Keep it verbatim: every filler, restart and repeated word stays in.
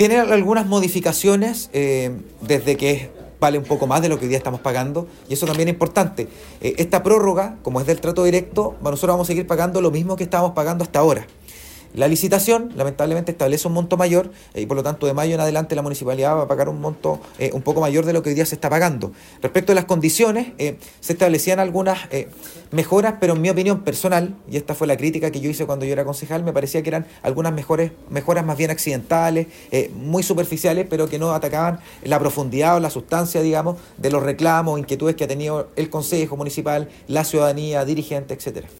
Tiene algunas modificaciones eh, desde que vale un poco más de lo que hoy día estamos pagando, y eso también es importante. Eh, esta prórroga, como es del trato directo, nosotros vamos a seguir pagando lo mismo que estábamos pagando hasta ahora. La licitación, lamentablemente, establece un monto mayor eh, y por lo tanto de mayo en adelante la municipalidad va a pagar un monto eh, un poco mayor de lo que hoy día se está pagando. Respecto a las condiciones, eh, se establecían algunas eh, mejoras, pero en mi opinión personal, y esta fue la crítica que yo hice cuando yo era concejal, me parecía que eran algunas mejores, mejoras más bien accidentales, eh, muy superficiales, pero que no atacaban la profundidad o la sustancia, digamos, de los reclamos, inquietudes que ha tenido el Consejo Municipal, la ciudadanía, dirigentes, etcétera.